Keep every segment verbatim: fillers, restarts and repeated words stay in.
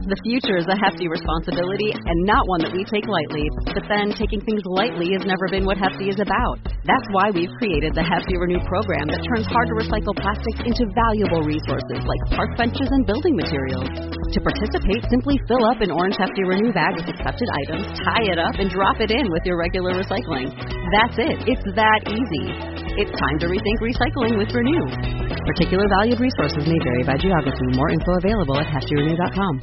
The future is a hefty responsibility and not one that we take lightly. But then taking things lightly has never been what Hefty is about. That's why we've created the Hefty Renew program that turns hard-to-recycle plastics into valuable resources like park benches and building materials. To participate, simply fill up an orange Hefty Renew bag with accepted items, tie it up, and drop it in with your regular recycling. That's it. It's that easy. It's time to rethink recycling with Renew. Particular valued resources may vary by geography. More info available at hefty renew dot com.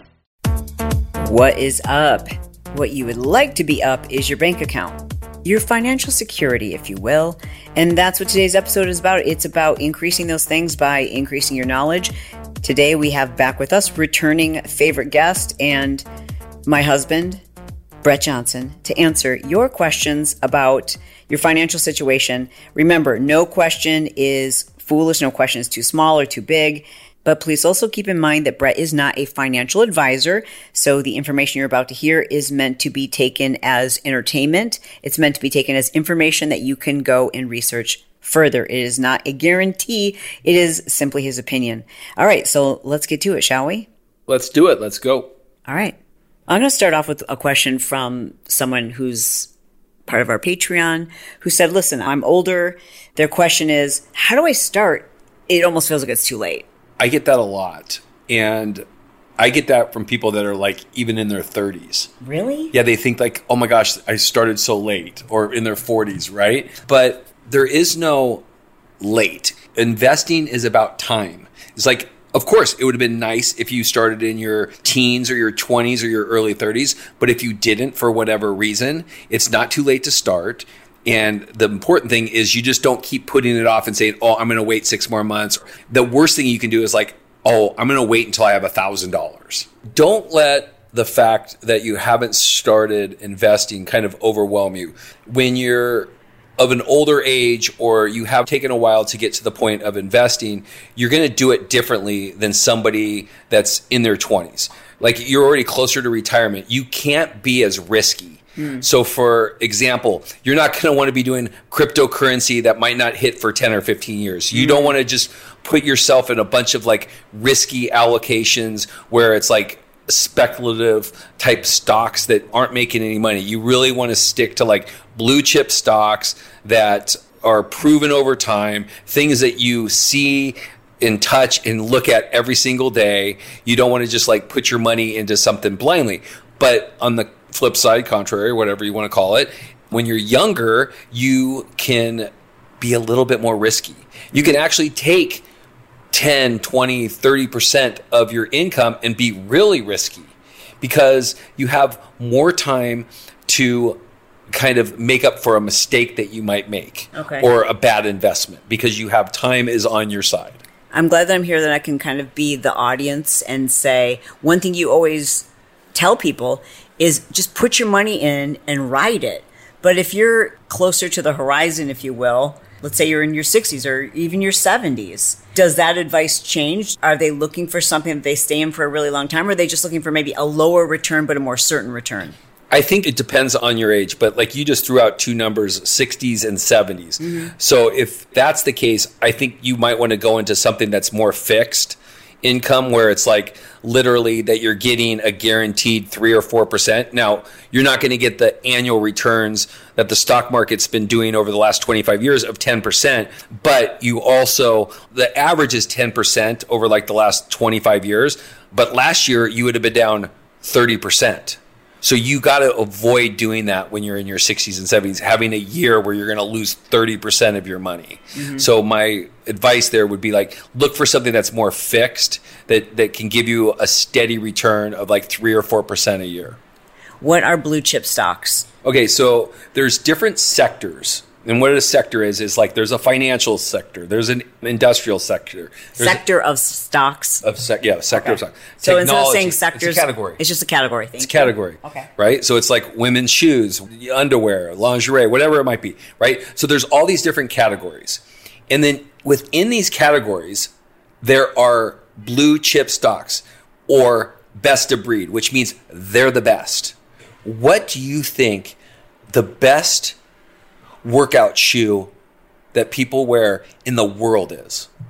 What is up? What you would like to be up is your bank account. Your financial security, if you will. And that's what today's episode is about. It's about increasing those things by increasing your knowledge. Today we have back with us returning favorite guest and my husband, Brett Johnson, to answer your questions about your financial situation. Remember, no question is foolish, no question is too small or too big. But please also keep in mind that Brett is not a financial advisor, so the information you're about to hear is meant to be taken as entertainment. It's meant to be taken as information that you can go and research further. It is not a guarantee. It is simply his opinion. All right, so let's get to it, shall we? Let's do it. Let's go. All right. I'm going to start off with a question from someone who's part of our Patreon who said, listen, I'm older. Their question is, how do I start? It almost feels like it's too late. I get that a lot. And I get that from people that are like even in their thirties. Really? Yeah, they think like, oh my gosh, I started so late, or in their forties, right? But there is no late. Investing is about time. It's like, of course, it would have been nice if you started in your teens or your twenties or your early thirties. But if you didn't, for whatever reason, it's not too late to start. And the important thing is you just don't keep putting it off and saying, oh, I'm going to wait six more months. The worst thing you can do is like, oh, I'm going to wait until I have one thousand dollars. Don't let the fact that you haven't started investing kind of overwhelm you. When you're of an older age or you have taken a while to get to the point of investing, you're going to do it differently than somebody that's in their twenties. Like you're already closer to retirement. You can't be as risky. Mm. So for example, you're not going to want to be doing cryptocurrency that might not hit for ten or fifteen years. You mm. don't want to just put yourself in a bunch of like risky allocations where it's like speculative type stocks that aren't making any money. You really want to stick to like blue chip stocks that are proven over time, things that you see and touch and look at every single day. You don't want to just like put your money into something blindly. But on the flip side, contrary, whatever you want to call it, when you're younger, you can be a little bit more risky. You can actually take ten, twenty, thirty percent of your income and be really risky because you have more time to kind of make up for a mistake that you might make okay. or a bad investment because you have time is on your side. I'm glad that I'm here that I can kind of be the audience and say one thing you always tell people is just put your money in and ride it. But if you're closer to the horizon, if you will, let's say you're in your sixties or even your seventies, does that advice change? Are they looking for something that they stay in for a really long time, or are they just looking for maybe a lower return but a more certain return? I think it depends on your age, but like you just threw out two numbers, sixties and seventies. Mm-hmm. So if that's the case, I think you might want to go into something that's more fixed income where it's like literally that you're getting a guaranteed three or four percent. Now, you're not going to get the annual returns that the stock market's been doing over the last twenty-five years of ten percent, but you also, the average is ten percent over like the last twenty-five years, but last year you would have been down thirty percent. So you got to avoid doing that when you're in your sixties and seventies, having a year where you're going to lose thirty percent of your money. Mm-hmm. So my advice there would be like, look for something that's more fixed, that, that can give you a steady return of like three or four percent a year. What are blue chip stocks? Okay, so there's different sectors. And what a sector is, is like there's a financial sector, there's an industrial sector. Sector a, of stocks? Of sec, yeah, sector okay. of stocks. So instead of saying sectors, it's a category. It's just a category. Thank it's a category. You. Okay. Right? So it's like women's shoes, underwear, lingerie, whatever it might be. Right? So there's all these different categories. And then within these categories, there are blue chip stocks or best of breed, which means they're the best. What do you think the best workout shoe that people wear in the world is?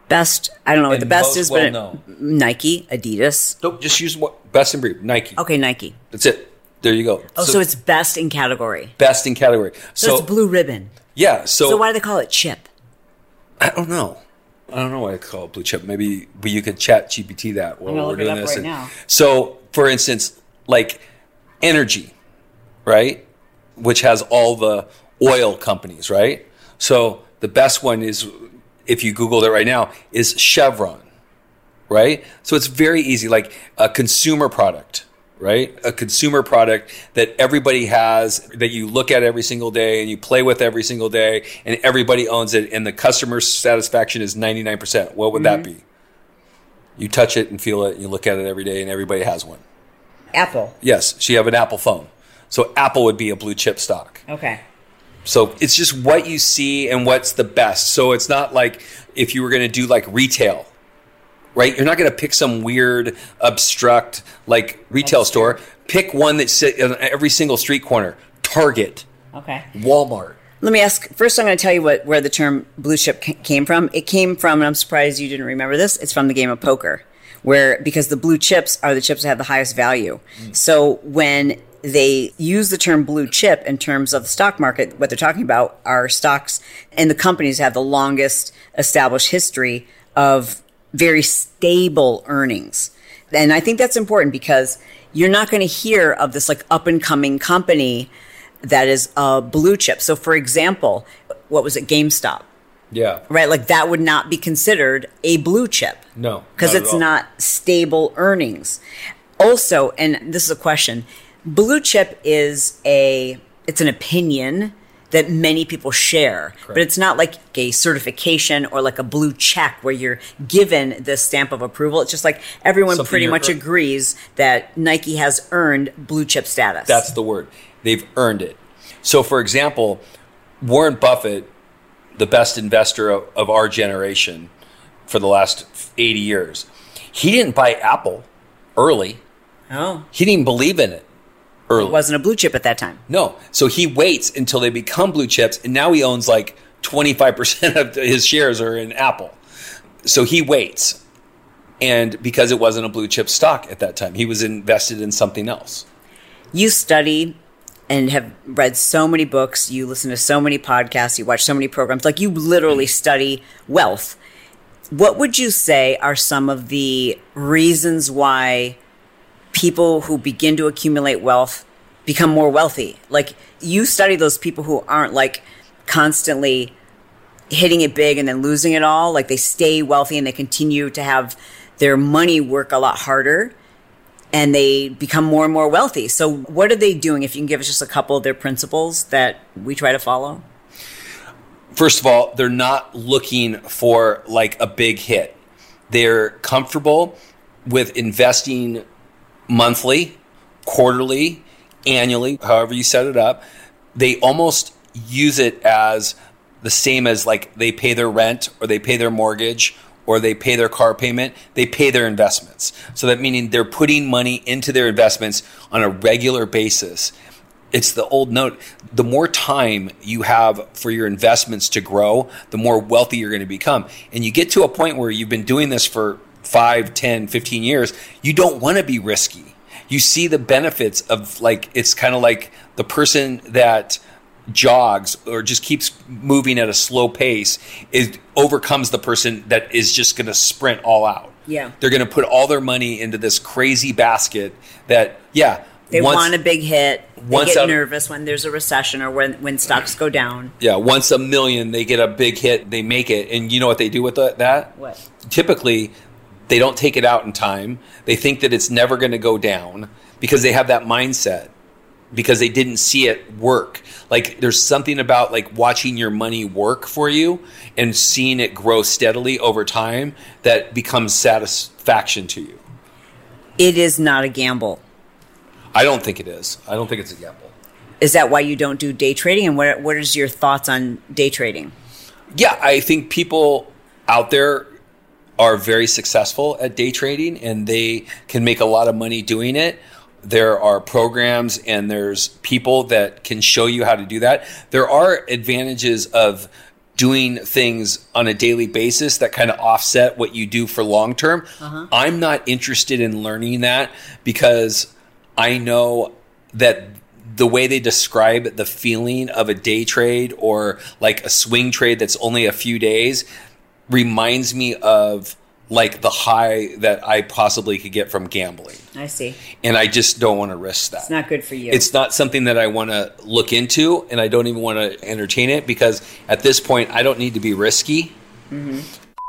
Best, I don't know what And the best most is, but well-known. Nike, Adidas. Nope, just use what best in breed. Nike. Okay, Nike. That's it. There you go. Oh, so, it's best in category. best in category. So, So, it's blue ribbon. yeah. So, So why do they call it chip? I don't know. I don't know why it's called blue chip. Maybe but you could chat G P T that while I'm gonna we're look it doing up this. right And- now. So, for instance, like energy, right? Which has all the oil companies, right? So the best one is, if you Googled it right now, is Chevron, right? So it's very easy, like a consumer product, right? A consumer product that everybody has, that you look at every single day and you play with every single day, and everybody owns it, and the customer satisfaction is ninety-nine percent. What would Mm-hmm. that be? You touch it and feel it, and you look at it every day, and everybody has one. Apple. Yes, so you have an Apple phone. So Apple would be a blue chip stock. Okay. So it's just what you see and what's the best. So it's not like if you were going to do like retail, right? You're not going to pick some weird, obstruct like retail That's store. true. Pick one that's on every single street corner. Target, Okay. Walmart. Let me ask. First, I'm going to tell you what where the term blue chip ca- came from. It came from, and I'm surprised you didn't remember this. It's from the game of poker, where because the blue chips are the chips that have the highest value. Mm. So when they use the term blue chip in terms of the stock market, what they're talking about are stocks and the companies that have the longest established history of very stable earnings. And I think that's important because you're not going to hear of this like up and coming company that is a blue chip. So for example, what was it? GameStop, Yeah. right? Like that would not be considered a blue chip. No. Because not at it's all. not stable earnings. Also, and this is a question, blue chip is a, it's an opinion that many people share, Correct. but it's not like a certification or like a blue check where you're given the stamp of approval. It's just like everyone Something pretty you're much earn- agrees that Nike has earned blue chip status. That's the word. They've earned it. So, for example, Warren Buffett, the best investor of, of our generation for the last eighty years, he didn't buy Apple early. oh, He didn't believe in it early. it wasn't a blue chip at that time. No. So he waits until they become blue chips, and now he owns like twenty-five percent of his shares are in Apple. So he waits. And because it wasn't a blue chip stock at that time, he was invested in something else. You study and have read so many books, you listen to so many podcasts, you watch so many programs, like you literally study wealth. What would you say are some of the reasons why people who begin to accumulate wealth become more wealthy? Like you study those people who aren't like constantly hitting it big and then losing it all. Like they stay wealthy and they continue to have their money work a lot harder and they become more and more wealthy. So what are they doing? If you can give us just a couple of their principles that we try to follow. First of all, they're not looking for like a big hit. They're comfortable with investing monthly, quarterly, annually, however you set it up. They almost use it as the same as like they pay their rent or they pay their mortgage or they pay their car payment. They pay their investments. So that meaning they're putting money into their investments on a regular basis. It's the old note. The more time you have for your investments to grow, the more wealthy you're going to become. And you get to a point where you've been doing this for five, ten, fifteen years. You don't want to be risky. You see the benefits of like, it's kind of like the person that jogs or just keeps moving at a slow pace is overcomes the person that is just going to sprint all out. Yeah. They're going to put all their money into this crazy basket that, yeah. They once, want a big hit. They once get out- nervous when there's a recession or when, when stocks go down. Yeah, once a million, they get a big hit, they make it. And you know what they do with the, that? What? Typically, they don't take it out in time. They think that it's never going to go down because they have that mindset, because they didn't see it work. Like there's something about like watching your money work for you and seeing it grow steadily over time that becomes satisfaction to you. It is not a gamble. I don't think it is. I don't think it's a gamble. Is that why you don't do day trading? And what what is your thoughts on day trading? Yeah, I think people out there are very successful at day trading and they can make a lot of money doing it. There are programs and there's people that can show you how to do that. There are advantages of doing things on a daily basis that kind of offset what you do for long term. Uh-huh. I'm not interested in learning that because I know that the way they describe the feeling of a day trade or like a swing trade that's only a few days reminds me of like the high that I possibly could get from gambling. I see. And I just don't want to risk that. It's not good for you. It's not something that I want to look into, and I don't even want to entertain it because at this point, I don't need to be risky. Mm-hmm.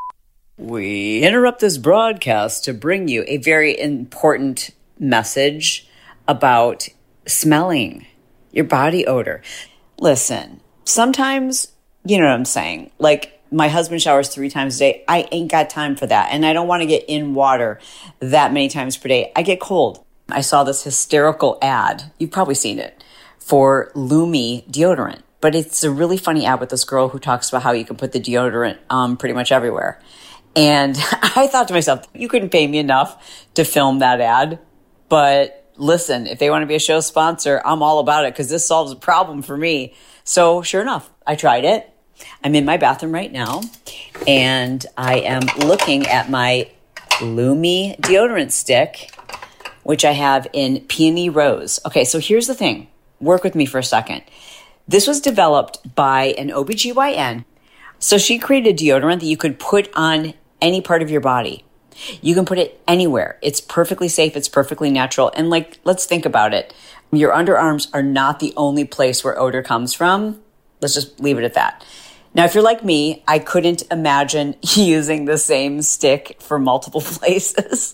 We interrupt this broadcast to bring you a very important message about smelling your body odor. Listen, sometimes, you know what I'm saying, like, my husband showers three times a day. I ain't got time for that. And I don't want to get in water that many times per day. I get cold. I saw this hysterical ad. You've probably seen it for Lumi deodorant. But it's a really funny ad with this girl who talks about how you can put the deodorant um, pretty much everywhere. And I thought to myself, you couldn't pay me enough to film that ad. But listen, if they want to be a show sponsor, I'm all about it because this solves a problem for me. So sure enough, I tried it. I'm in my bathroom right now, and I am looking at my Lumi deodorant stick, which I have in Peony Rose. Okay, so here's the thing. Work with me for a second. This was developed by an O B G Y N. So she created a deodorant that you could put on any part of your body. You can put it anywhere. It's perfectly safe. It's perfectly natural. And like, let's think about it. Your underarms are not the only place where odor comes from. Let's just leave it at that. Now, if you're like me, I couldn't imagine using the same stick for multiple places.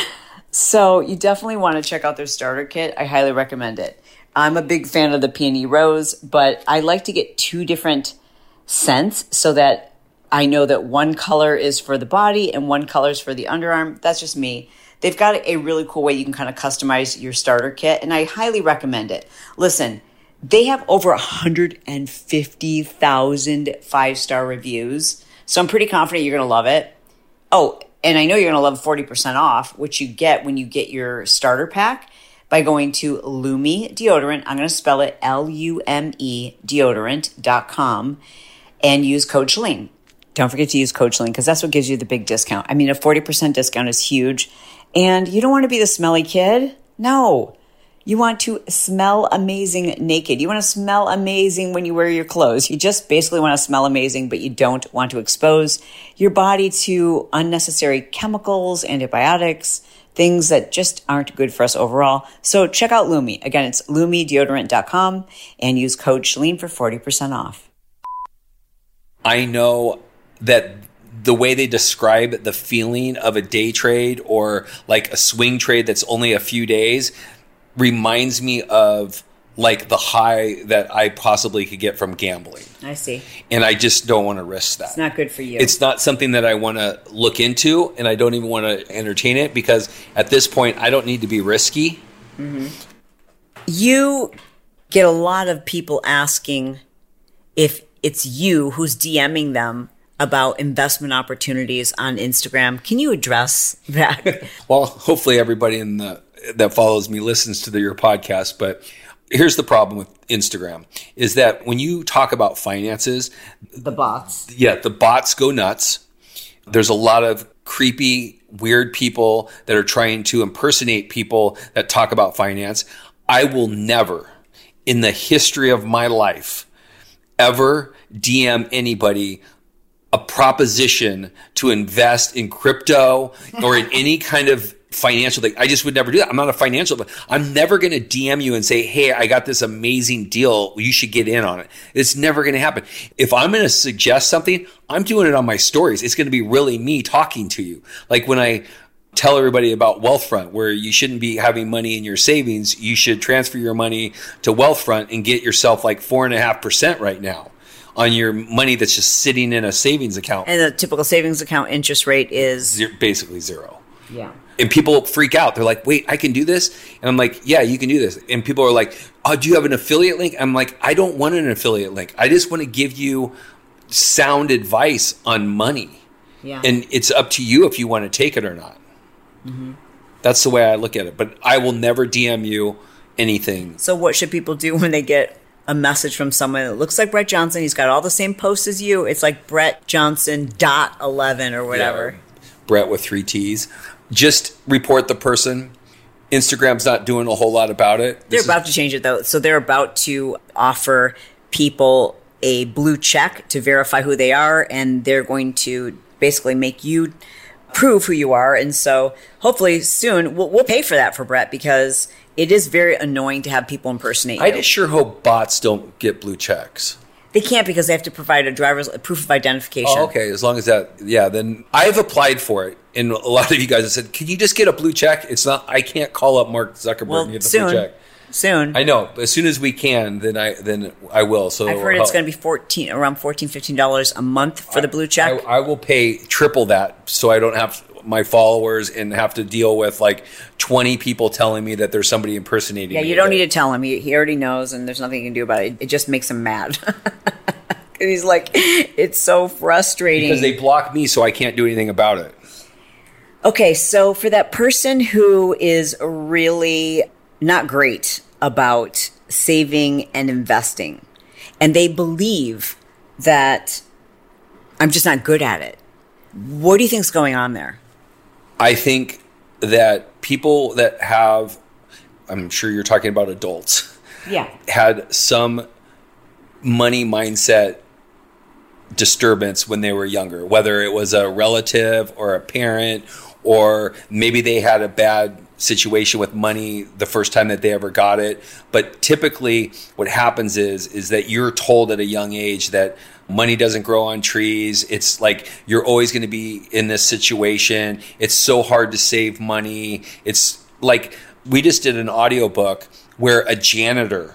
So you definitely want to check out their starter kit. I highly recommend it. I'm a big fan of the Peony Rose, but I like to get two different scents so that I know that one color is for the body and one color is for the underarm. That's just me. They've got a really cool way you can kind of customize your starter kit, and I highly recommend it. Listen, they have over one hundred fifty thousand five-star reviews, so I'm pretty confident you're going to love it. Oh, and I know you're going to love forty percent off, which you get when you get your starter pack by going to Lumi Deodorant. I'm going to spell it L U M E deodorant dot com and use code Chalene. Don't forget to use code Chalene because that's what gives you the big discount. I mean, a forty percent discount is huge, and you don't want to be the smelly kid. No. You want to smell amazing naked. You want to smell amazing when you wear your clothes. You just basically want to smell amazing, but you don't want to expose your body to unnecessary chemicals, antibiotics, things that just aren't good for us overall. So check out Lumi. Again, it's Lumi Deodorant dot com and use code Chalene for forty percent off. I know that the way they describe the feeling of a day trade or like a swing trade that's only a few days reminds me of like the high that I possibly could get from gambling. I see. And I just don't want to risk that. It's not good for you. It's not something that I want to look into, and I don't even want to entertain it because at this point, I don't need to be risky. Mm-hmm. You get a lot of people asking if it's you who's DMing them about investment opportunities on Instagram. Can you address that? Well, hopefully everybody in the that follows me listens to the, your podcast, but here's the problem with Instagram is that when you talk about finances, the bots, yeah, the bots go nuts. There's a lot of creepy, weird people that are trying to impersonate people that talk about finance. I will never in the history of my life ever D M anybody a proposition to invest in crypto or in any kind of financial thing. I just would never do that. I'm not a financial, but I'm never going to D M you and say, hey, I got this amazing deal. You should get in on it. It's never going to happen. If I'm going to suggest something, I'm doing it on my stories. It's going to be really me talking to you. Like when I tell everybody about Wealthfront, where you shouldn't be having money in your savings. You should transfer your money to Wealthfront and get yourself like four and a half percent right now on your money that's just sitting in a savings account. And the typical savings account interest rate is Zero, basically zero. Yeah. And people freak out. They're like, wait, I can do this? And I'm like, yeah, you can do this. And people are like, oh, do you have an affiliate link? I'm like, I don't want an affiliate link. I just want to give you sound advice on money. Yeah. And it's up to you if you want to take it or not. Mm-hmm. That's the way I look at it. But I will never D M you anything. So what should people do when they get a message from someone that looks like Brett Johnson. He's got all the same posts as you. It's like Brett Johnson dot eleven or whatever. Yeah, Brett with three T's. Just report the person. Instagram's not doing a whole lot about it. They're This about is, to change it, though. So they're about to offer people a blue check to verify who they are, and they're going to basically make you prove who you are. And so hopefully soon we'll, we'll pay for that for Brett, because it is very annoying to have people impersonate you. I just sure hope bots don't get blue checks. They can't, because they have to provide a driver's a proof of identification. Oh, okay. As long as that, yeah, then I've applied for it. And a lot of you guys have said, can you just get a blue check? It's not, I can't call up Mark Zuckerberg Well, and get the soon. blue check. Soon. I know. But as soon as we can, then I then I will. So I've heard it's going to be fourteen, around fourteen, fifteen dollars a month for the blue check. I, I will pay triple that, so I don't have my followers and have to deal with like twenty people telling me that there's somebody impersonating Yeah, me. you don't need to tell him. He, he already knows, and there's nothing you can do about it. It just makes him mad. And he's like, it's so frustrating. Because they block me, so I can't do anything about it. Okay, so for that person who is really not great about saving and investing, and they believe that I'm just not good at it, what do you think is going on there? I think that people that have, I'm sure you're talking about adults, Yeah. had some money mindset disturbance when they were younger, whether it was a relative or a parent, or maybe they had a bad situation with money the first time that they ever got it. But typically what happens is is that you're told at a young age that money doesn't grow on trees. It's like you're always going to be in this situation. It's so hard to save money. It's like we just did an audiobook where a janitor,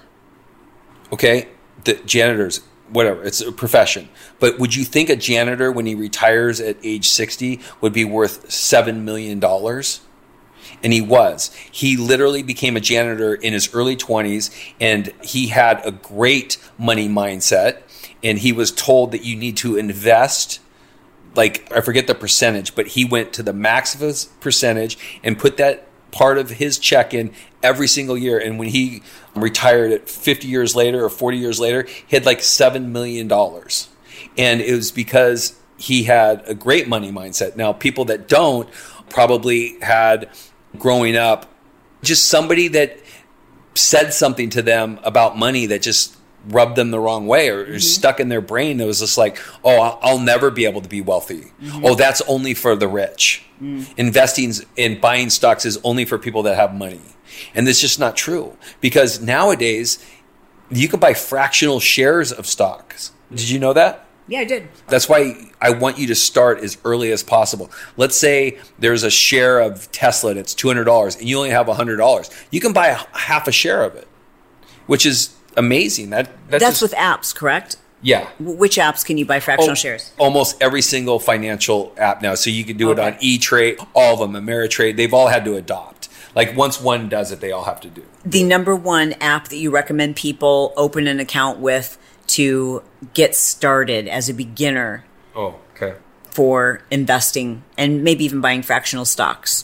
okay, the janitors, whatever, it's a profession. But would you think a janitor, when he retires at age sixty, would be worth seven million dollars? And he was. He literally became a janitor in his early twenties, and he had a great money mindset. And he was told that you need to invest, like, I forget the percentage, but he went to the max of his percentage and put that part of his check in every single year. And when he retired at fifty years later or forty years later, he had like seven million dollars. And it was because he had a great money mindset. Now, people that don't probably had, growing up, just somebody that said something to them about money that just rubbed them the wrong way, or mm-hmm. stuck in their brain. That was just like, oh, I'll never be able to be wealthy. Mm-hmm. Oh, that's only for the rich. Mm. Investing in buying stocks is only for people that have money. And that's just not true, because nowadays you can buy fractional shares of stocks. Did you know that? Yeah, I did. That's why I want you to start as early as possible. Let's say there's a share of Tesla that's two hundred dollars and you only have one hundred dollars. You can buy a, half a share of it, which is amazing. That That's, that's just, with apps, correct? Yeah. W- which apps can you buy fractional oh, shares? Almost every single financial app now. So you can do Okay. it on E-Trade, all of them, Ameritrade. They've all had to adopt. Like once one does it, they all have to do. The number one app that you recommend people open an account with to get started as a beginner Oh, okay. for investing and maybe even buying fractional stocks?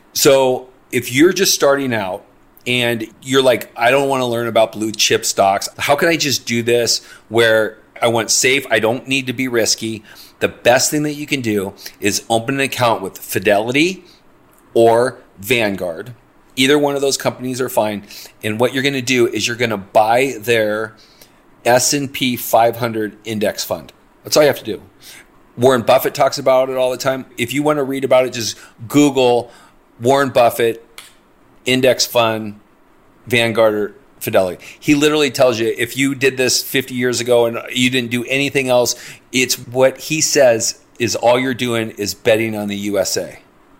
So if you're just starting out and you're like, I don't want to learn about blue chip stocks, how can I just do this where I want safe, I don't need to be risky? The best thing that you can do is open an account with Fidelity or Vanguard. Either one of those companies are fine. And what you're going to do is you're going to buy their S and P five hundred index fund. That's all you have to do. Warren Buffett talks about it all the time. If you want to read about it, just Google Warren Buffett index fund, Vanguard or Fidelity. He literally tells you if you did this fifty years ago and you didn't do anything else, it's what he says is all you're doing is betting on the U S A.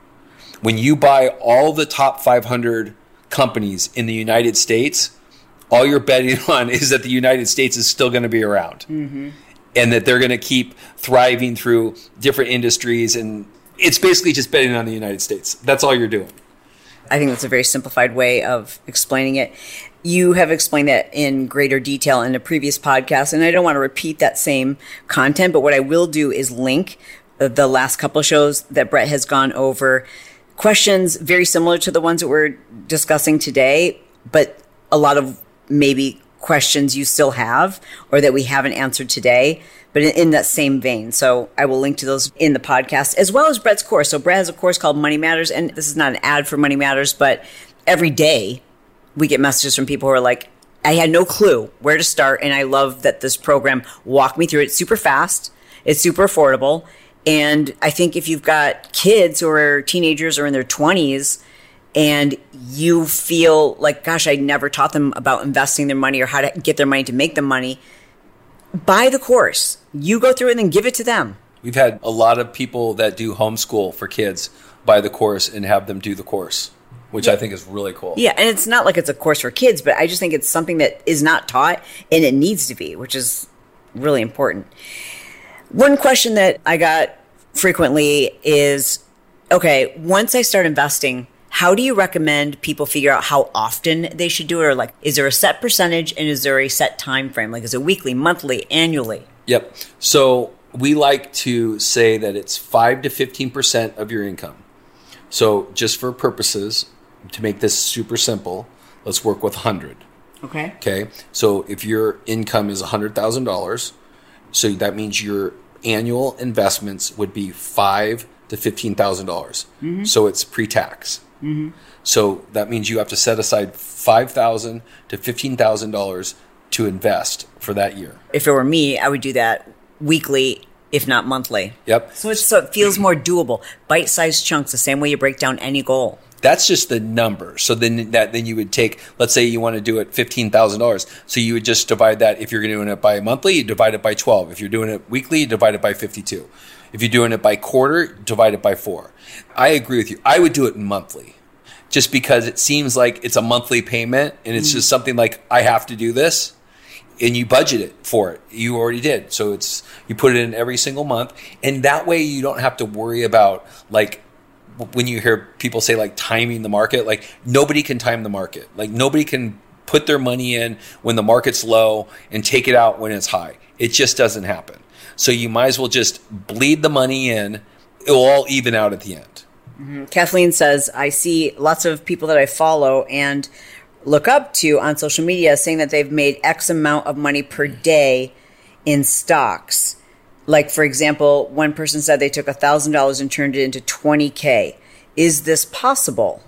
When you buy all the top five hundred companies in the United States, all you're betting on is that the United States is still going to be around. Mm-hmm. And that they're going to keep thriving through different industries. And it's basically just betting on the United States. That's all you're doing. I think that's a very simplified way of explaining it. You have explained that in greater detail in a previous podcast, and I don't want to repeat that same content, but what I will do is link the last couple of shows that Brett has gone over. Questions very similar to the ones that we're discussing today, but a lot of maybe questions you still have or that we haven't answered today, but in, in that same vein. So I will link to those in the podcast, as well as Brett's course. So Brett has a course called Money Matters, and this is not an ad for Money Matters, but every day we get messages from people who are like, I had no clue where to start, and I love that this program walked me through it. It's super fast. It's super affordable. And I think if you've got kids who are teenagers or in their twenties and you feel like, gosh, I never taught them about investing their money or how to get their money to make them money, buy the course. You go through it and then give it to them. We've had a lot of people that do homeschool for kids buy the course and have them do the course, which yeah. I think is really cool. Yeah, and it's not like it's a course for kids, but I just think it's something that is not taught and it needs to be, which is really important. One question that I got frequently is, okay, once I start investing, how do you recommend people figure out how often they should do it? Or like, is there a set percentage and is there a set time frame? Like, is it weekly, monthly, annually? Yep. So we like to say that it's five to fifteen percent of your income. So just for purposes, to make this super simple, let's work with one hundred. Okay. Okay. So if your income is one hundred thousand dollars, so that means your annual investments would be five to fifteen thousand dollars. Mm-hmm. So it's pre-tax. Mm-hmm. So that means you have to set aside five thousand to fifteen thousand dollars to invest for that year. If it were me, I would do that weekly, if not monthly. Yep. So it's so it feels more doable. Bite-sized chunks, the same way you break down any goal. That's just the number. So then that then you would take, let's say you want to do it fifteen thousand dollars. So you would just divide that. If you're doing it by monthly, you divide it by twelve. If you're doing it weekly, you divide it by fifty-two. If you're doing it by quarter, divide it by four. I agree with you. I would do it monthly just because it seems like it's a monthly payment and it's mm. just something like, I have to do this, and you budget it for it. You already did. So it's you put it in every single month, and that way you don't have to worry about, like, when you hear people say like timing the market, like nobody can time the market. Like nobody can put their money in when the market's low and take it out when it's high. It just doesn't happen. So you might as well just bleed the money in. It will all even out at the end. Mm-hmm. Kathleen says, I see lots of people that I follow and look up to on social media saying that they've made X amount of money per day in stocks. Like, for example, one person said they took one thousand dollars and turned it into twenty K. Is this possible?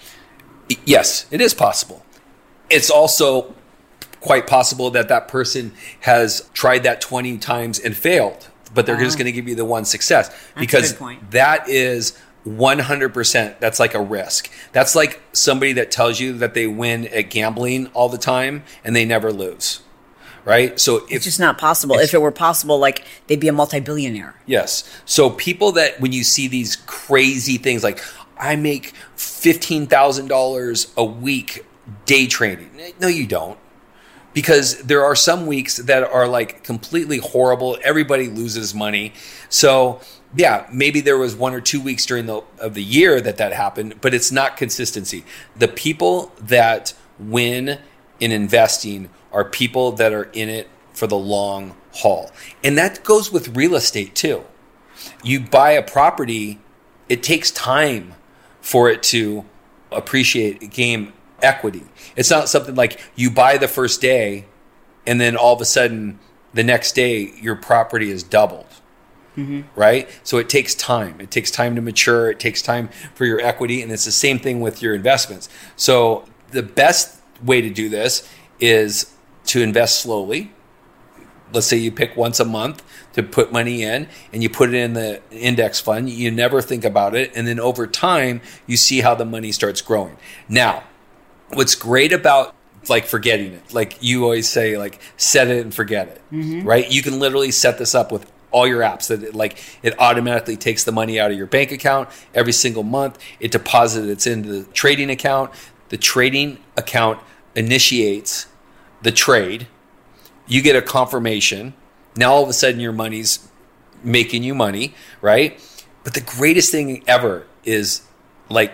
Yes, it is possible. It's also quite possible that that person has tried that twenty times and failed, but they're uh-huh. just going to give you the one success. That's because a good point. That is one hundred percent. That's like a risk. That's like somebody that tells you that they win at gambling all the time and they never lose. Right? So if, it's just not possible. If it were possible, like, they'd be a multi-billionaire. Yes. So people that, when you see these crazy things like, I make fifteen thousand dollars a week day trading. No, you don't. Because there are some weeks that are like completely horrible. Everybody loses money. So yeah, maybe there was one or two weeks during the of the year that that happened, but it's not consistency. The people that win in investing are people that are in it for the long haul. And that goes with real estate too. You buy a property, it takes time for it to appreciate, gain equity. It's not something like you buy the first day and then all of a sudden the next day your property is doubled. Mm-hmm. Right? So it takes time. It takes time to mature. It takes time for your equity. And it's the same thing with your investments. So the best way to do this is to invest slowly. Let's say you pick once a month to put money in and you put it in the index fund. You never think about it. And then over time, you see how the money starts growing. Now, what's great about like forgetting it, like you always say, like set it and forget it, mm-hmm. right? You can literally set this up with all your apps that it, like it automatically takes the money out of your bank account every single month. It deposits it into the trading account. The trading account initiates the trade. You get a confirmation. Now all of a sudden your money's making you money, right? But the greatest thing ever is like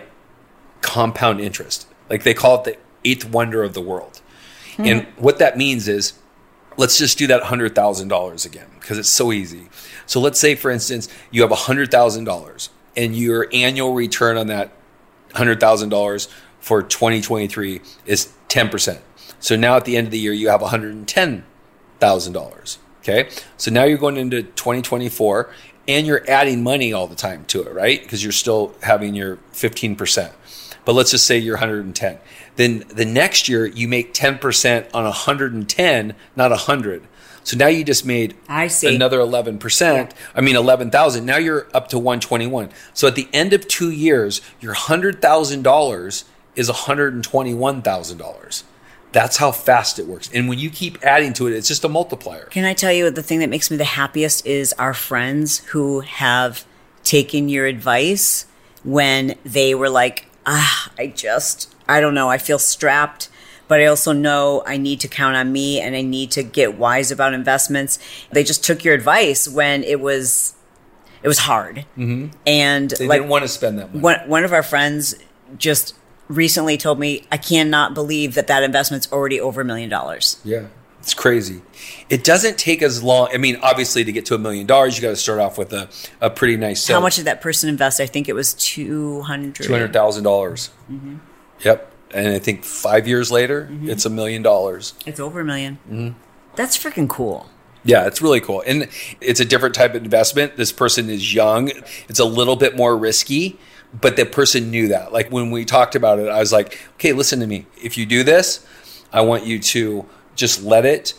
compound interest. Like they call it the eighth wonder of the world. Mm-hmm. And what that means is, let's just do that one hundred thousand dollars again because it's so easy. So let's say, for instance, you have one hundred thousand dollars and your annual return on that one hundred thousand dollars for twenty twenty-three is ten percent. So now at the end of the year, you have one hundred ten thousand dollars. Okay. So now you're going into twenty twenty-four and you're adding money all the time to it, right? Because you're still having your fifteen percent. But let's just say you're one hundred ten. Then the next year you make ten percent on one hundred ten, not one hundred. So now you just made I see. another eleven percent. Yeah. I mean, eleven thousand. Now you're up to one hundred twenty-one. So at the end of two years, your one hundred thousand dollars is one hundred twenty-one thousand dollars. That's how fast it works. And when you keep adding to it, it's just a multiplier. Can I tell you the thing that makes me the happiest is our friends who have taken your advice when they were like, ah, I just, I don't know, I feel strapped. But I also know I need to count on me and I need to get wise about investments. They just took your advice when it was it was hard. Mm-hmm. And they like, didn't want to spend that money. One, one of our friends just recently told me, I cannot believe that that investment's already over a million dollars. Yeah, it's crazy. It doesn't take as long. I mean, obviously, to get to a million dollars, you got to start off with a, a pretty nice sale. How much did that person invest? I think it was two hundred two hundred thousand dollars. Mm-hmm. Yep. And I think five years later, mm-hmm. it's a million dollars. It's over a million. Mm-hmm. That's freaking cool. Yeah, it's really cool. And it's a different type of investment. This person is young. It's a little bit more risky, but the person knew that. Like when we talked about it, I was like, okay, listen to me. If you do this, I want you to just let it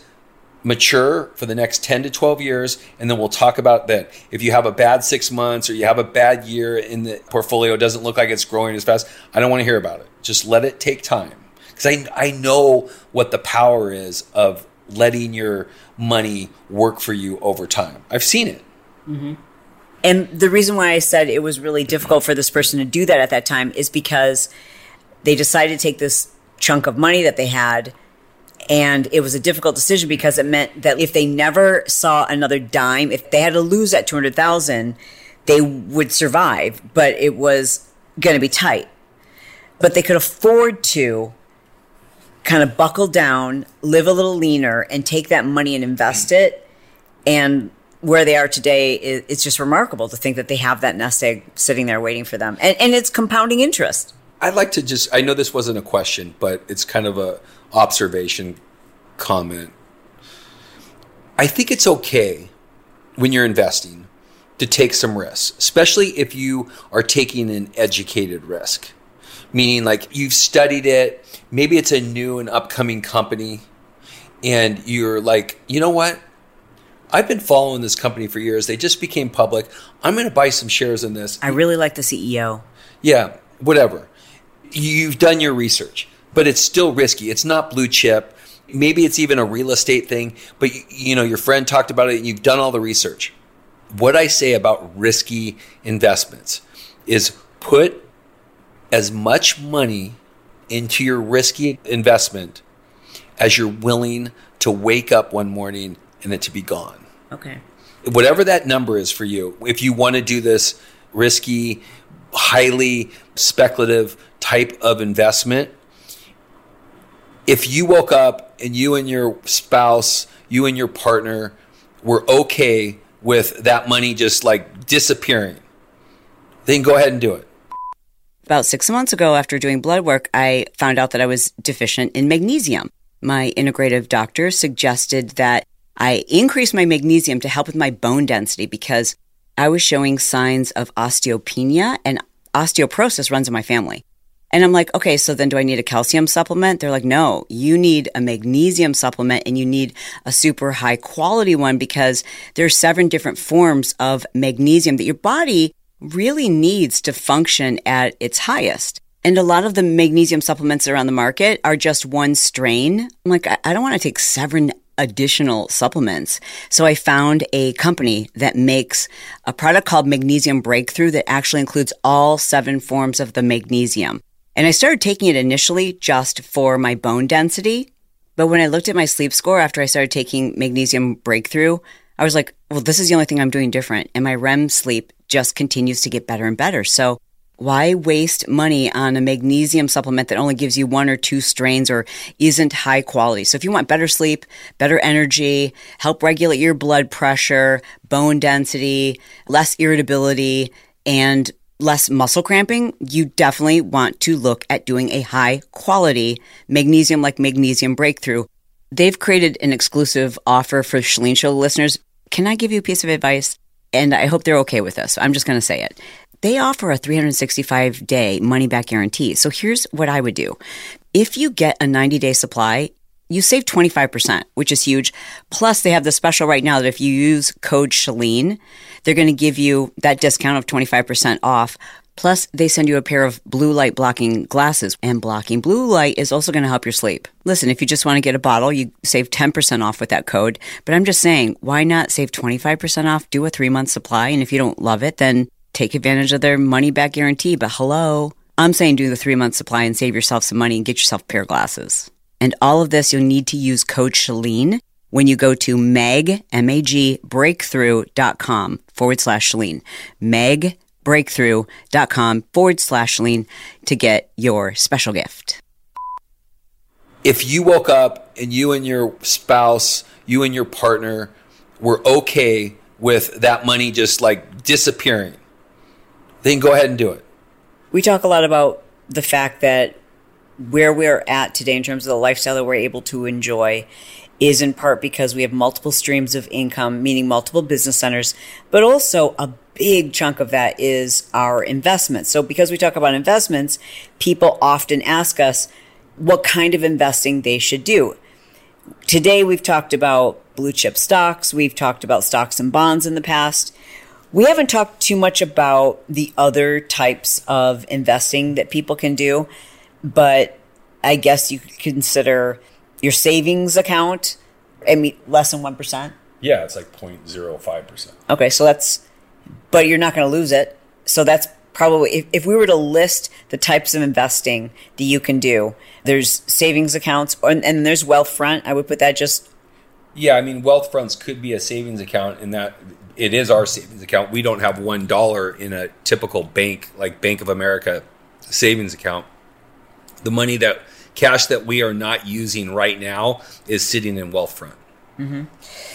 mature for the next ten to twelve years, and then we'll talk about that. If you have a bad six months or you have a bad year in the portfolio, it doesn't look like it's growing as fast, I don't want to hear about it. Just let it take time. Because I, I know what the power is of letting your money work for you over time. I've seen it. Mm-hmm. And the reason why I said it was really difficult for this person to do that at that time is because they decided to take this chunk of money that they had, and it was a difficult decision because it meant that if they never saw another dime, if they had to lose that two hundred thousand dollars, they would survive, but it was going to be tight. But they could afford to kind of buckle down, live a little leaner, and take that money and invest it. And where they are today, it's just remarkable to think that they have that nest egg sitting there waiting for them. And, and it's compounding interest. I'd like to just, I know this wasn't a question, but it's kind of a observation comment. I think it's okay when you're investing to take some risks, especially if you are taking an educated risk. Meaning like you've studied it, maybe it's a new and upcoming company, and you're like, you know what? I've been following this company for years. They just became public. I'm going to buy some shares in this. I really like the C E O. Yeah, whatever. You've done your research, but it's still risky. It's not blue chip. Maybe it's even a real estate thing, but you, you know, your friend talked about it and you've done all the research. What I say about risky investments is put as much money into your risky investment as you're willing to wake up one morning and it to be gone. Okay. Whatever that number is for you, if you want to do this risky, highly speculative type of investment, if you woke up and you and your spouse, you and your partner were okay with that money just like disappearing, then go ahead and do it. About six months ago, after doing blood work, I found out that I was deficient in magnesium. My integrative doctor suggested that I increase my magnesium to help with my bone density because I was showing signs of osteopenia, and osteoporosis runs in my family. And I'm like, okay, so then do I need a calcium supplement? They're like, no, you need a magnesium supplement, and you need a super high quality one because there's seven different forms of magnesium that your body really needs to function at its highest. And a lot of the magnesium supplements that are on the market are just one strain. I'm like, I don't want to take seven additional supplements. So I found a company that makes a product called Magnesium Breakthrough that actually includes all seven forms of the magnesium. And I started taking it initially just for my bone density. But when I looked at my sleep score after I started taking Magnesium Breakthrough, I was like, well, this is the only thing I'm doing different. And my R E M sleep just continues to get better and better. So why waste money on a magnesium supplement that only gives you one or two strains or isn't high quality? So if you want better sleep, better energy, help regulate your blood pressure, bone density, less irritability, and less muscle cramping, you definitely want to look at doing a high quality magnesium like Magnesium Breakthrough. They've created an exclusive offer for Chalene Show listeners. Can I give you a piece of advice? And I hope they're okay with this. I'm just going to say it. They offer a three hundred sixty-five day money-back guarantee. So here's what I would do. If you get a ninety day supply, you save twenty-five percent, which is huge. Plus, they have the special right now that if you use code Chalene, they're going to give you that discount of twenty-five percent off. Plus, they send you a pair of blue light blocking glasses. And blocking blue light is also going to help your sleep. Listen, if you just want to get a bottle, you save ten percent off with that code. But I'm just saying, why not save twenty-five percent off, do a three-month supply, and if you don't love it, then take advantage of their money-back guarantee. But hello, I'm saying do the three-month supply and save yourself some money and get yourself a pair of glasses. And all of this, you'll need to use code Chalene when you go to Mag, M-A-G, breakthrough.com forward slash Chalene. Magbreakthrough.com forward slash Chalene to get your special gift. If you woke up and you and your spouse, you and your partner were okay with that money just like disappearing, then go ahead and do it. We talk a lot about the fact that where we're at today in terms of the lifestyle that we're able to enjoy is in part because we have multiple streams of income, meaning multiple business centers, but also a big chunk of that is our investments. So because we talk about investments, people often ask us what kind of investing they should do. Today, we've talked about blue chip stocks. We've talked about stocks and bonds in the past. We haven't talked too much about the other types of investing that people can do, but I guess you could consider your savings account. I mean, less than one percent. Yeah, it's like zero point zero five percent. Okay, so that's, but you're not going to lose it. So that's probably, if, if we were to list the types of investing that you can do, there's savings accounts and, and there's Wealthfront. I would put that just. Yeah, I mean, Wealthfronts could be a savings account in that it is our savings account. We don't have one dollar in a typical bank like Bank of America savings account. The money that cash that we are not using right now is sitting in Wealthfront. Mm-hmm.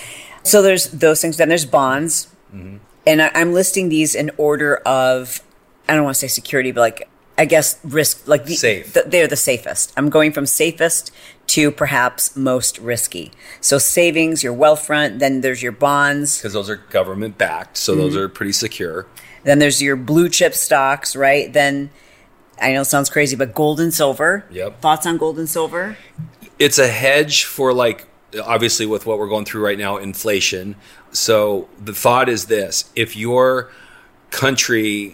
So there's those things. Then there's bonds. Mm-hmm. And I, I'm listing these in order of, I don't want to say security, but like, I guess risk, like the, safe. The, they're the safest. I'm going from safest to perhaps most risky. So savings, your Wealthfront, then there's your bonds. Because those are government backed, so mm-hmm. those are pretty secure. Then there's your blue chip stocks, right? Then, I know it sounds crazy, but gold and silver. Yep. Thoughts on gold and silver? It's a hedge for, like, obviously with what we're going through right now, inflation. So the thought is this: if your country,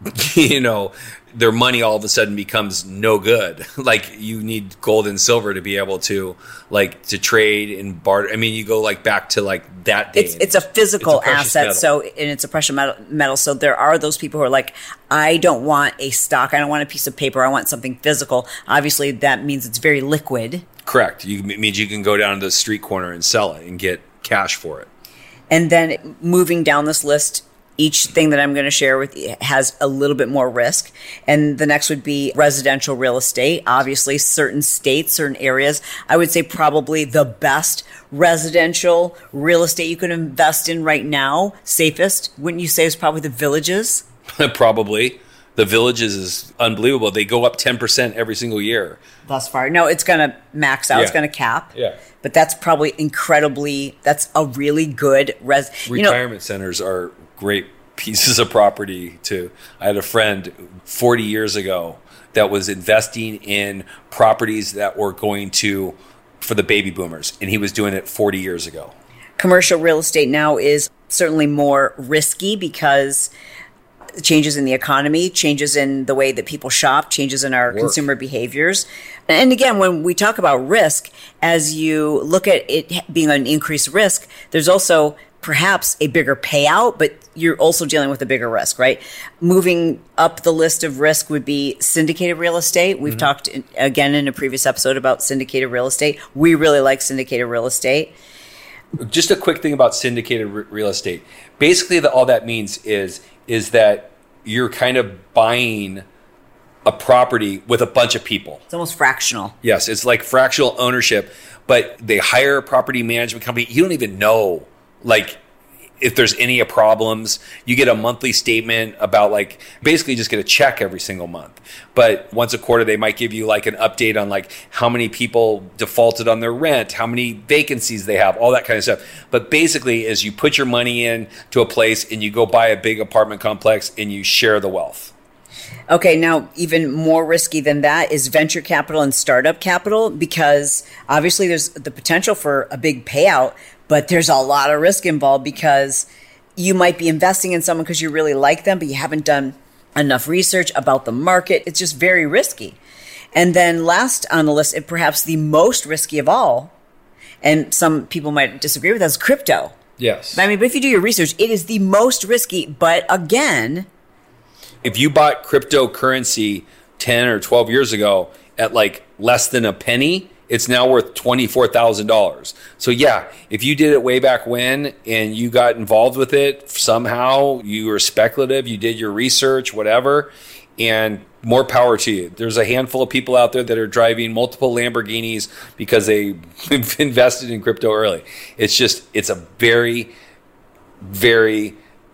you know, their money all of a sudden becomes no good, like you need gold and silver to be able to like to trade and barter. I mean, you go like back to like that day. It's, it's a physical it's a asset. metal. So, and it's a precious metal, metal. So there are those people who are like, I don't want a stock. I don't want a piece of paper. I want something physical. Obviously that means it's very liquid. Correct. You, it means you can go down to the street corner and sell it and get cash for it. And then moving down this list, each thing that I'm going to share with you has a little bit more risk. And the next would be residential real estate. Obviously, certain states, certain areas, I would say probably the best residential real estate you can invest in right now, safest, wouldn't you say, is probably the Villages? Probably. The Villages is unbelievable. They go up ten percent every single year. Thus far. No, it's going to max out. Yeah. It's going to cap. Yeah. But that's probably incredibly, that's a really good res. Retirement you know, centers are great pieces of property too. I had a friend forty years ago that was investing in properties that were going to, for the baby boomers, and he was doing it forty years ago. Commercial real estate now is certainly more risky because changes in the economy, changes in the way that people shop, changes in our Work. consumer behaviors. And again, when we talk about risk, as you look at it being an increased risk, there's also perhaps a bigger payout, but you're also dealing with a bigger risk, right? Moving up the list of risk would be syndicated real estate. We've mm-hmm. talked in, again in a previous episode about syndicated real estate. We really like syndicated real estate. Just a quick thing about syndicated re- real estate. Basically, the, all that means is is that you're kind of buying a property with a bunch of people. It's almost fractional. Yes, it's like fractional ownership, but they hire a property management company. You don't even know, like, if there's any problems. You get a monthly statement about like basically just get a check every single month. But once a quarter, they might give you like an update on like how many people defaulted on their rent, how many vacancies they have, all that kind of stuff. But basically is you put your money in to a place and you go buy a big apartment complex and you share the wealth. Okay, now even more risky than that is venture capital and startup capital, because obviously there's the potential for a big payout, but there's a lot of risk involved because you might be investing in someone because you really like them, but you haven't done enough research about the market. It's just very risky. And then last on the list, and perhaps the most risky of all, and some people might disagree with that, is crypto. Yes. I mean, but if you do your research, it is the most risky. But again, if you bought cryptocurrency ten or twelve years ago at like less than a penny, it's now worth twenty-four thousand dollars. So yeah, if you did it way back when and you got involved with it somehow, you were speculative, you did your research, whatever, and more power to you. There's a handful of people out there that are driving multiple Lamborghinis because they invested in crypto early. It's just, it's a very, very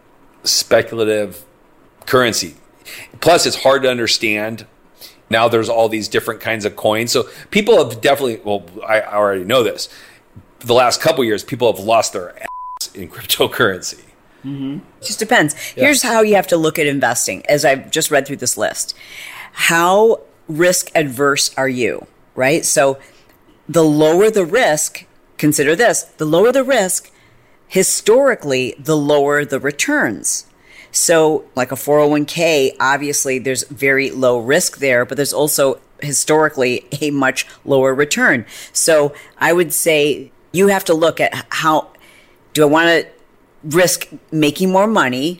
speculative currency. Plus, it's hard to understand. Now there's all these different kinds of coins. So people have definitely, well, I already know this. The last couple of years, people have lost their ass in cryptocurrency. Mm-hmm. It just depends. Yeah. Here's how you have to look at investing, as I've just read through this list. How risk adverse are you, right? So the lower the risk, consider this, the lower the risk, historically, the lower the returns. So like a four oh one k, obviously there's very low risk there, but there's also historically a much lower return. So I would say you have to look at how, do I want to risk making more money,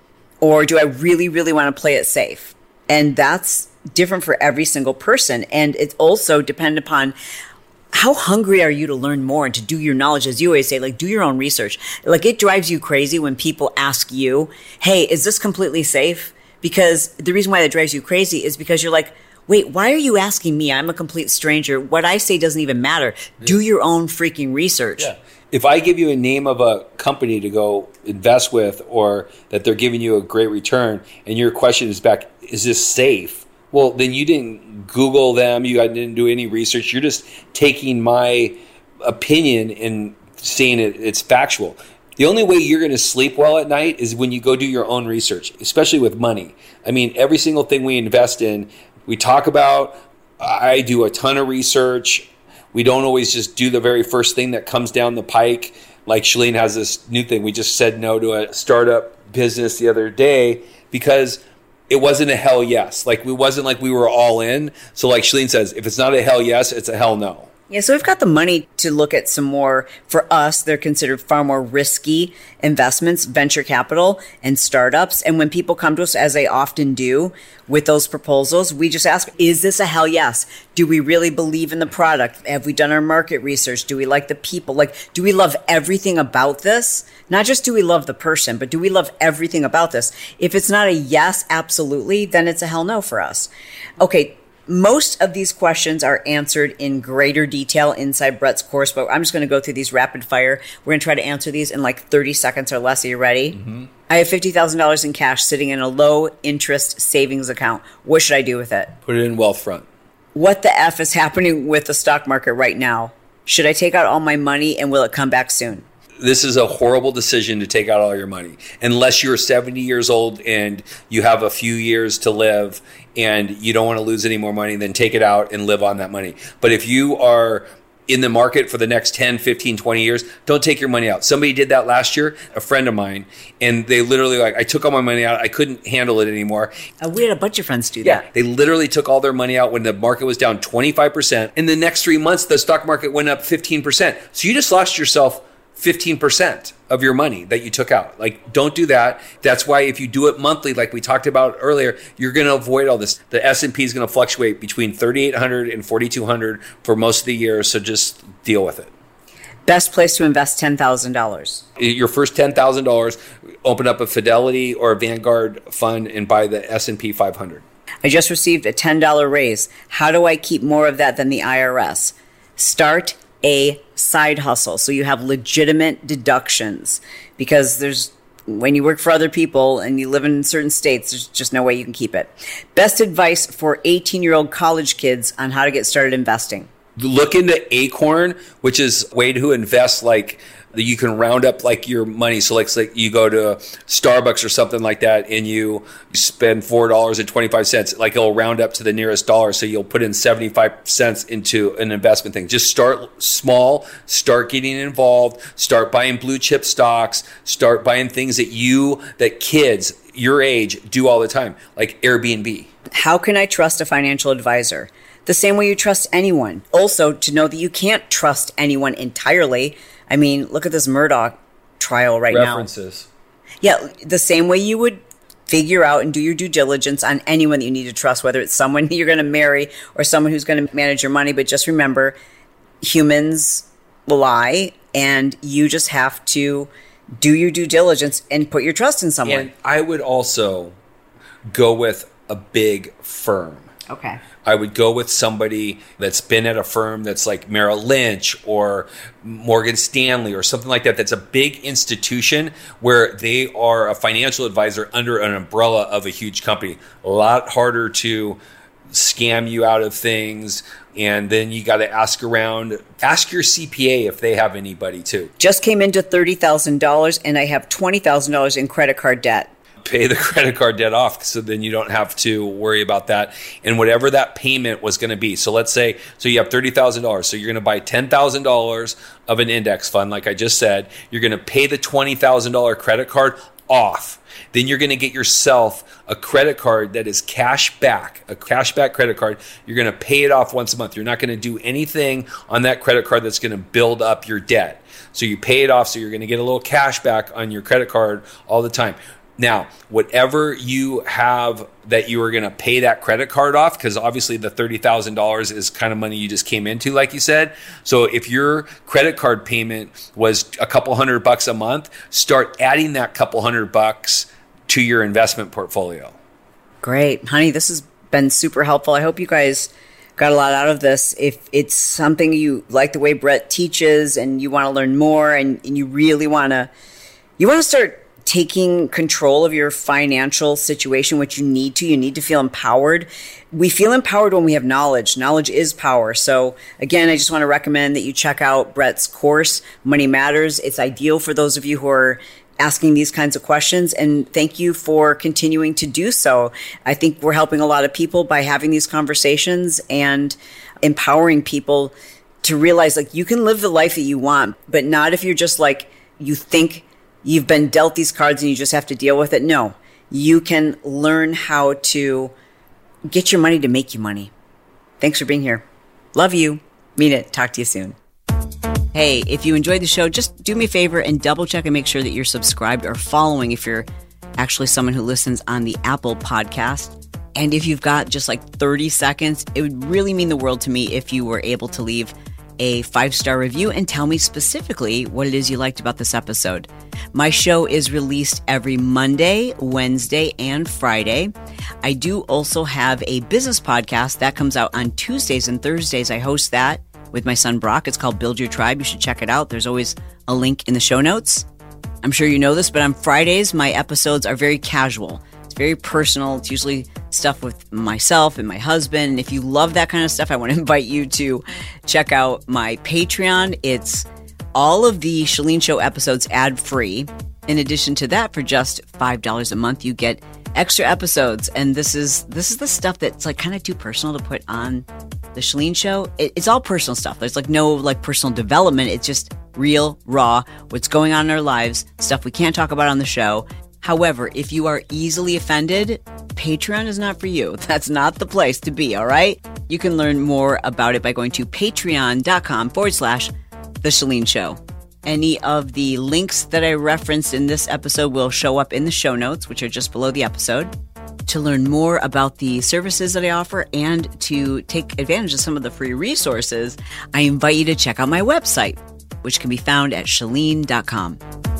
or do I really, really want to play it safe? And that's different for every single person. And it's also dependent upon how hungry are you to learn more and to do your knowledge, as you always say, like do your own research. Like it drives you crazy when people ask you, hey, is this completely safe? Because the reason why that drives you crazy is because you're like, wait, why are you asking me? I'm a complete stranger. What I say doesn't even matter. Yeah. Do your own freaking research. Yeah. If I give you a name of a company to go invest with, or that they're giving you a great return, and your question is back, is this safe? Well, then you didn't Google them. You didn't do any research. You're just taking my opinion and saying it, it's factual. The only way you're going to sleep well at night is when you go do your own research, especially with money. I mean, every single thing we invest in, we talk about. I do a ton of research. We don't always just do the very first thing that comes down the pike. Like Chalene has this new thing. We just said no to a startup business the other day because it wasn't a hell yes. Like, it wasn't like we were all in. So like Chalene says, if it's not a hell yes, it's a hell no. Yeah, so we've got the money to look at some more, for us, they're considered far more risky investments, venture capital and startups. And when people come to us, as they often do with those proposals, we just ask, is this a hell yes? Do we really believe in the product? Have we done our market research? Do we like the people? Like, do we love everything about this? Not just do we love the person, but do we love everything about this? If it's not a yes, absolutely, then it's a hell no for us. Okay. Most of these questions are answered in greater detail inside Brett's course, but I'm just going to go through these rapid fire. We're going to try to answer these in like thirty seconds or less. Are you ready? Mm-hmm. I have fifty thousand dollars in cash sitting in a low interest savings account. What should I do with it? Put it in Wealthfront. What the F is happening with the stock market right now? Should I take out all my money and will it come back soon? This is a horrible decision to take out all your money. Unless you're seventy years old and you have a few years to live and you don't want to lose any more money, then take it out and live on that money. But if you are in the market for the next ten, fifteen, twenty years, don't take your money out. Somebody did that last year, a friend of mine, and they literally like, I took all my money out. I couldn't handle it anymore. Uh, we had a bunch of friends do yeah, that. They literally took all their money out when the market was down twenty-five percent. In the next three months, the stock market went up fifteen percent. So you just lost yourself fifteen percent of your money that you took out. Like, don't do that. That's why if you do it monthly, like we talked about earlier, you're going to avoid all this. The S and P is going to fluctuate between thirty-eight hundred and forty-two hundred for most of the year. So just deal with it. Best place to invest ten thousand dollars. Your first ten thousand dollars, open up a Fidelity or a Vanguard fund and buy the S and P five hundred. I just received a ten dollars raise. How do I keep more of that than the I R S? Start a side hustle. So you have legitimate deductions, because there's when you work for other people and you live in certain states, there's just no way you can keep it. Best advice for eighteen-year-old college kids on how to get started investing. Look into Acorn, which is a way to invest like you can round up like your money. So like, like you go to Starbucks or something like that and you spend four dollars and twenty-five cents. Like it'll round up to the nearest dollar. So you'll put in seventy-five cents into an investment thing. Just start small, start getting involved, start buying blue chip stocks, start buying things that you, that kids your age do all the time, like Airbnb. How can I trust a financial advisor? The same way you trust anyone. Also, to know that you can't trust anyone entirely. I mean, look at this Murdoch trial right References. now. Yeah, the same way you would figure out and do your due diligence on anyone that you need to trust, whether it's someone you're going to marry or someone who's going to manage your money. But just remember, humans lie, and you just have to do your due diligence and put your trust in someone. And I would also go with a big firm. Okay. I would go with somebody that's been at a firm that's like Merrill Lynch or Morgan Stanley or something like that. That's a big institution where they are a financial advisor under an umbrella of a huge company. A lot harder to scam you out of things. And then you got to ask around. Ask your C P A if they have anybody too. Just came into thirty thousand dollars and I have twenty thousand dollars in credit card debt. Pay the credit card debt off so then you don't have to worry about that. And whatever that payment was going to be. So let's say, so you have thirty thousand dollars. So you're going to buy ten thousand dollars of an index fund, like I just said. You're going to pay the twenty thousand dollars credit card off. Then you're going to get yourself a credit card that is cash back, a cash back credit card. You're going to pay it off once a month. You're not going to do anything on that credit card that's going to build up your debt. So you pay it off, so you're going to get a little cash back on your credit card all the time. Now, whatever you have that you are going to pay that credit card off, because obviously the thirty thousand dollars is kind of money you just came into, like you said. So if your credit card payment was a couple hundred bucks a month, start adding that couple hundred bucks to your investment portfolio. Great. Honey, this has been super helpful. I hope you guys got a lot out of this. If it's something you like the way Brett teaches and you want to learn more and, and you really want to, you want to start taking control of your financial situation, which you need to. You need to feel empowered. We feel empowered when we have knowledge. Knowledge is power. So again, I just want to recommend that you check out Brett's course, Money Matters. It's ideal for those of you who are asking these kinds of questions. And thank you for continuing to do so. I think we're helping a lot of people by having these conversations and empowering people to realize like you can live the life that you want, but not if you're just like, you think you've been dealt these cards and you just have to deal with it. No, you can learn how to get your money to make you money. Thanks for being here. Love you. Mean it. Talk to you soon. Hey, if you enjoyed the show, just do me a favor and double check and make sure that you're subscribed or following if you're actually someone who listens on the Apple podcast. And if you've got just like thirty seconds, it would really mean the world to me if you were able to leave a five-star review and tell me specifically what it is you liked about this episode. My show is released every Monday, Wednesday, and Friday. I do also have a business podcast that comes out on Tuesdays and Thursdays. I host that with my son Brock. It's called Build Your Tribe. You should check it out. There's always a link in the show notes. I'm sure you know this, but on Fridays, my episodes are very casual. It's very personal. It's usually stuff with myself and my husband. And if you love that kind of stuff, I want to invite you to check out my Patreon. It's all of the Chalene Show episodes ad-free. In addition to that, for just five dollars a month, you get extra episodes. And this is this is the stuff that's like kind of too personal to put on the Chalene Show. It, it's all personal stuff. There's like no like personal development. It's just real, raw, what's going on in our lives, stuff we can't talk about on the show. However, if you are easily offended, Patreon is not for you. That's not the place to be, all right? You can learn more about it by going to patreon.com forward slash The Chalene Show. Any of the links that I referenced in this episode will show up in the show notes, which are just below the episode. To learn more about the services that I offer and to take advantage of some of the free resources, I invite you to check out my website, which can be found at chalene dot com.